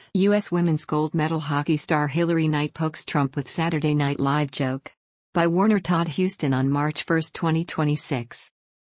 U.S. women's gold medal hockey star Hilary Knight pokes Trump with Saturday Night Live joke. By Warner Todd Huston on March 1, 2026.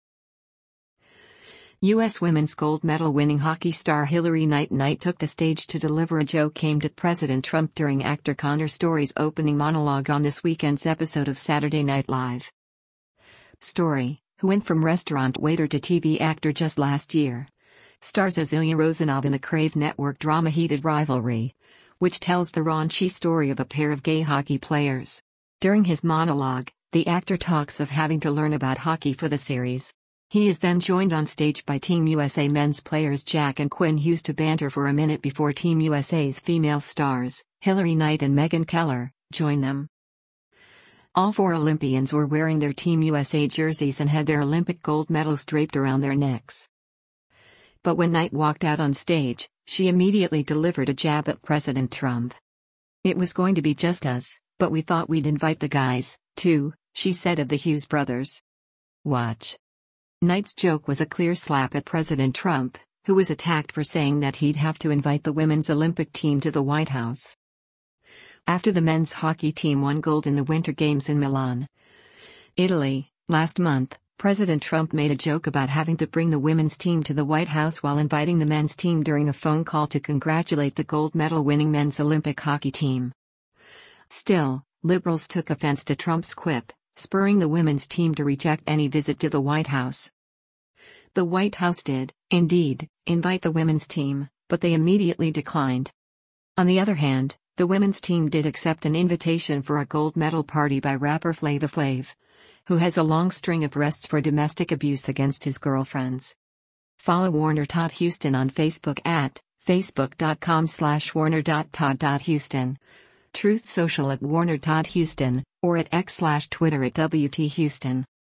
U.S. women's gold medal winning hockey star Hilary Knight took the stage to deliver a joke aimed at President Trump during actor Conor Story's opening monologue on this weekend's episode of Saturday Night Live. Story, who went from restaurant waiter to TV actor just last year, stars as Ilya Rozanov in the Crave Network drama Heated Rivalry, which tells the raunchy story of a pair of gay hockey players. During his monologue, the actor talks of having to learn about hockey for the series. He is then joined on stage by Team USA men's players Jack and Quinn Hughes to banter for a minute before Team USA's female stars, Hilary Knight and Megan Keller, join them. All four Olympians were wearing their Team USA jerseys and had their Olympic gold medals draped around their necks. But when Knight walked out on stage, she immediately delivered a jab at President Trump. "It was going to be just us, but we thought we'd invite the guys, too," she said of the Hughes brothers. Watch. Knight's joke was a clear slap at President Trump, who was attacked for saying that he'd have to invite the women's Olympic team to the White House. After the men's hockey team won gold in the Winter Games in Milan, Italy, last month, President Trump made a joke about having to bring the women's team to the White House while inviting the men's team during a phone call to congratulate the gold medal-winning men's Olympic hockey team. Still, liberals took offense to Trump's quip, spurring the women's team to reject any visit to the White House. The White House did, indeed, invite the women's team, but they immediately declined. On the other hand, the women's team did accept an invitation for a gold medal party by rapper Flavor Flav, who has a long string of arrests for domestic abuse against his girlfriends. Follow Warner Todd Huston on Facebook at facebook.com/warner.todd.huston, Truth Social at Warner Todd Huston, or at X/Twitter at WT Huston.